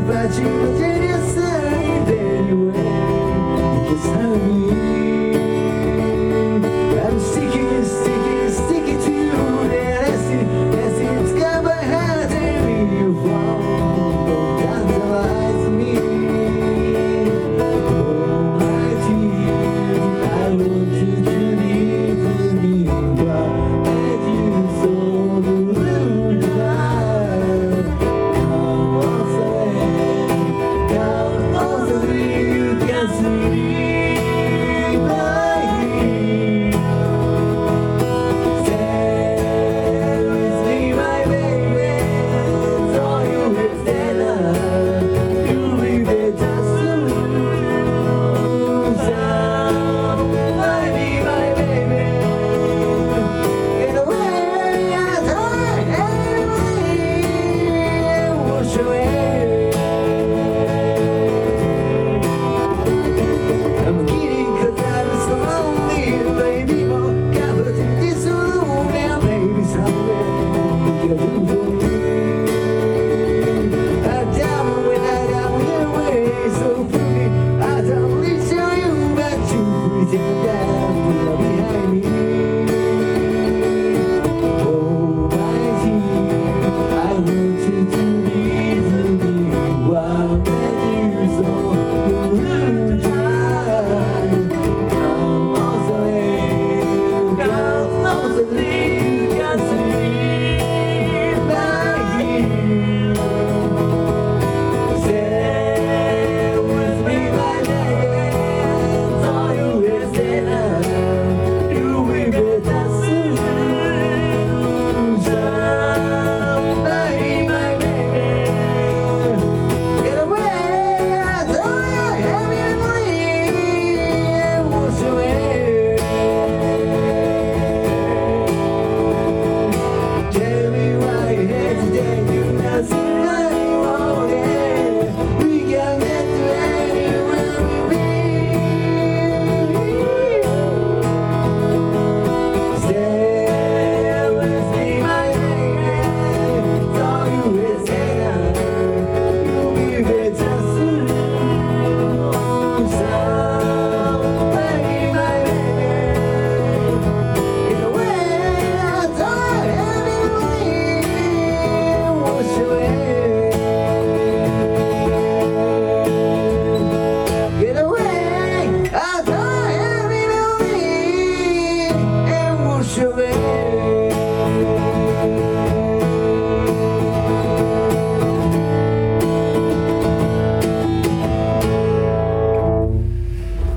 but you did your side anyway. Because of me, I'm sticky, sticky, sticky to you. That as it's got my heart and me you fall. Don't tantalize me. Oh my tears, I want you to leave me, but as you so blue tonight. Come on, say, come on, say, you can see my heat. Stay with me, my baby. So you will stand up. You'll be better soon. So, my baby. Get away, I die, and wash away. I'm kidding 'cause I'm so lonely, baby. More covered in this room, now maybe somewhere you can do for me. I doubt when I doubt your way, so free. I don't need to you, but you pretend that you're behind me. Oh my dear, I want you to leave me while that you so blue time. Come on, say, come on, say, you can see my heel. Stay with me, my baby. So you will stand up. You will be better soon. Somebody, my baby. Get away, I don't have any wash away. Tell me why you hesitate, you not see what you want, yeah. We can get to anywhere we be. Stay with me, my baby. So you will stand up. You'll be better soon. Somebody, my baby. Get away, I don't have any wash away. Get away, I don't have any wash away.